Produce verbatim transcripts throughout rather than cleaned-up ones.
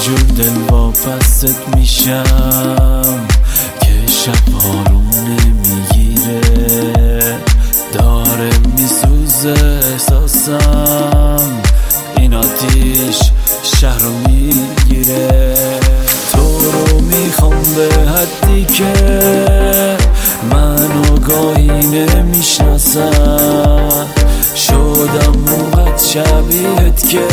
جور دل واپست میشم که شب آروم نمیگیره، داره میسوزه احساسم، این آتیش شهر رو میگیره. تو رو میخوام به حدی که منو گاهی نمیشناسم، شدم موقت شبیهت که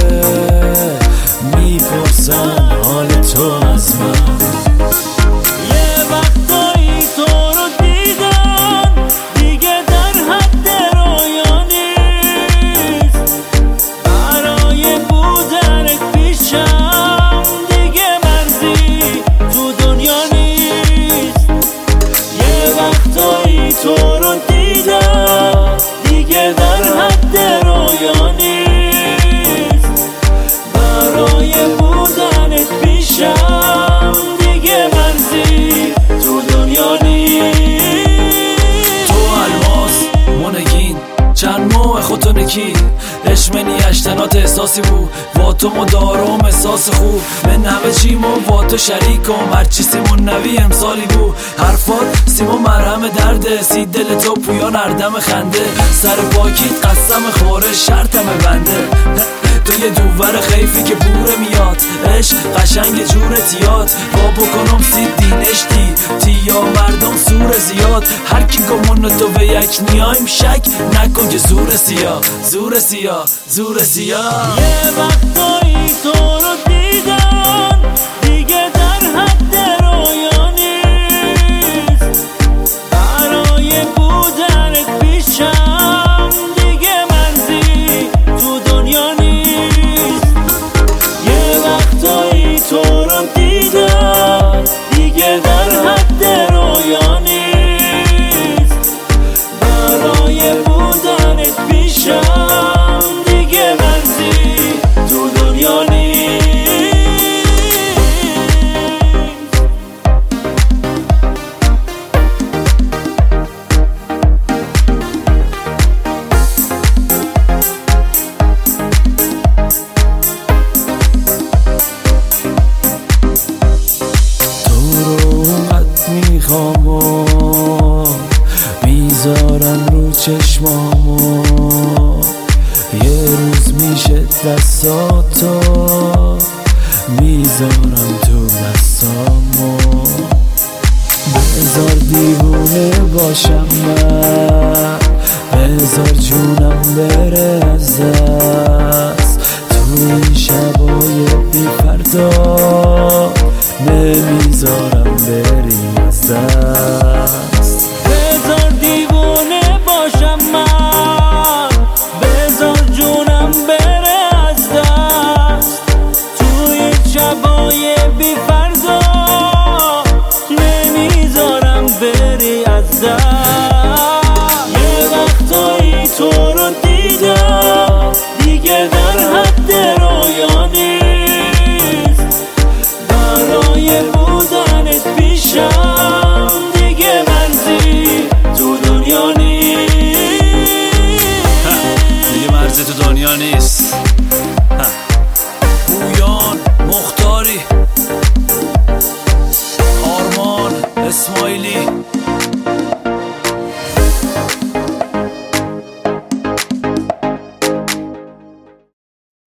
میپرسن حال تو از من. یه وقتایی تو رو دیدم دیگه در حد رویا نیست، برای بودنت پیشم دیگه مرزی تو دنیا نیست. یه وقتایی تو رو دیدم دیگه در حد رویا نیست، برای بودنت پیشم دیگه مرزی تو دنیا نیست. تو الماس مونگین چند ماه خودتو نکی، اشمنی اشتنات احساسی بود با تو مدارم احساس خوب، من همه چیمو با تو شریکم، هرچی سیمون نوی امسالی بود، حرفات سیمون مرهم درده، سی دل تو پویا نردم خنده، سر پاکیت قسم خوره شرطم بنده. تو یه دوور خیفی که بوره میاد، عشق قشنگ جورت یاد، با بکنم سید دینشتی تیا مردم سور زیاد، هر کی گمون تو به یک نیایم شک نکن که زور سیا زور سیا زور سیا. یه وقتایی تو رو دیدم دیگه در حد رویا نیست، برای بودنت پیشم دیگه مرزی تو دنیا نیست. یه وقتایی تو رو دیدم دیگه در حد رویا نیست، برای بودنت پیشم دیگه مرزی تو دنیا نیست. میخوام و میذارم رو چشمامو، یه روز میشه دستاتو میذارم تو دستامو، بذار دیوونه باشم من، بذار جونم بره از دست، تو این شبای بی فردا نمیذارم بری از دست. بذار دیوونه باشم من، بذار جونم بره از دست، توی شبای بی فردا نمیذارم بری از دست. یه وقتایی تو رو دیدم دیگه در حد رویا نیست، برای بودنت پیشم دیگه مرزی تو دنیا نیست. دیگه مرزی تو دنیا نیست. پویان مختاری، آرمان اسماعیلی.